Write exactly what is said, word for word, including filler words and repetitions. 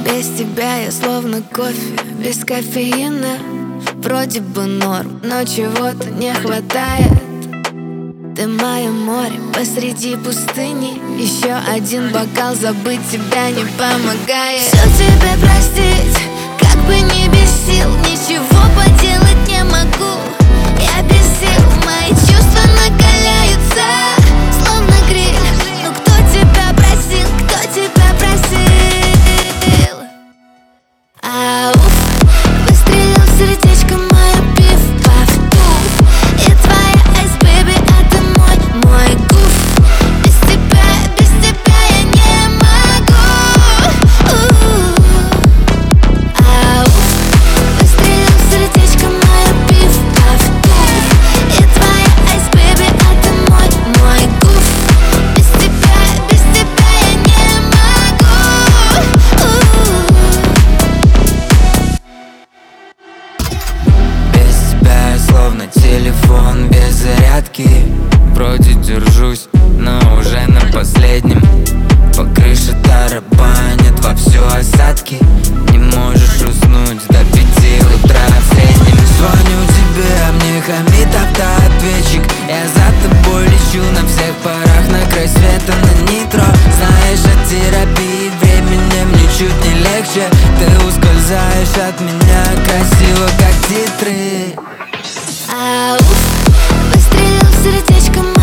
Без тебя я словно кофе, без кофеина. Вроде бы норм, но чего-то не хватает. Ты мое море посреди пустыни. Еще один бокал, забыть тебя не помогает. Все тебе простить, как бы ни бесил, ничего поделать не могу. Я без сил, мои чувства накаляются, словно гриль. Ну кто тебя просил, кто тебя просил? Ауф, выстрелил в сердечко мое, пиф-паф-пуф. Я твоя айс, бэби, а ты мой, мой гуф. Без тебя, без тебя я не могу. Ауф, выстрелил в сердечко мое, пиф-паф-пуф. Я твоя айс, бэби, а ты мой, мой гуф. Без тебя, без тебя я не могу. Без тебя я словно телефон без зарядки. Вроде держусь, но уже на последнем. По крыше тарабанят вовсю осадки. Не можешь уснуть до пяти утра в среднем. Звоню тебе, а мне хамит автоответчик. Я за тобой лечу на всех парах, на край света на нитро. Знаешь, от терапии временем ничуть не легче. Ты ускользаешь от меня красиво, как титры. Ауф, выстрелил в сердечко мое.